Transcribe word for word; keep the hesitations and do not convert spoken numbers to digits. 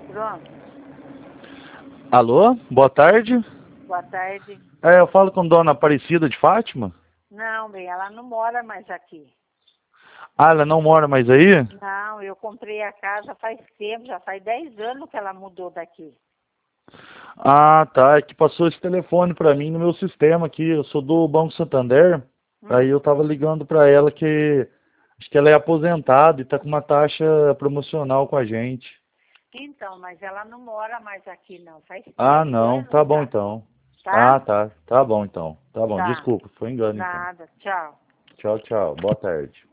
Pronto. Alô, boa tarde. Boa tarde. É, eu falo com Dona Aparecida de Fátima? Não, bem, ela não mora mais aqui. Ah, ela não mora mais aí? Não, eu comprei a casa faz tempo, já faz dez anos que ela mudou daqui. Ah, tá. É que passou esse telefone pra mim no meu sistema aqui. Eu sou do Banco Santander. Hum. Aí eu tava ligando pra ela que acho que ela é aposentada e tá com uma taxa promocional com a gente. Então, mas ela não mora mais aqui, não. Faz Ah, dez não. anos Tá bom já. então. Tá? Ah, tá. Tá bom então. Tá bom. Tá. Desculpa, foi engano então. Nada. Tchau. Tchau, tchau. Boa tarde.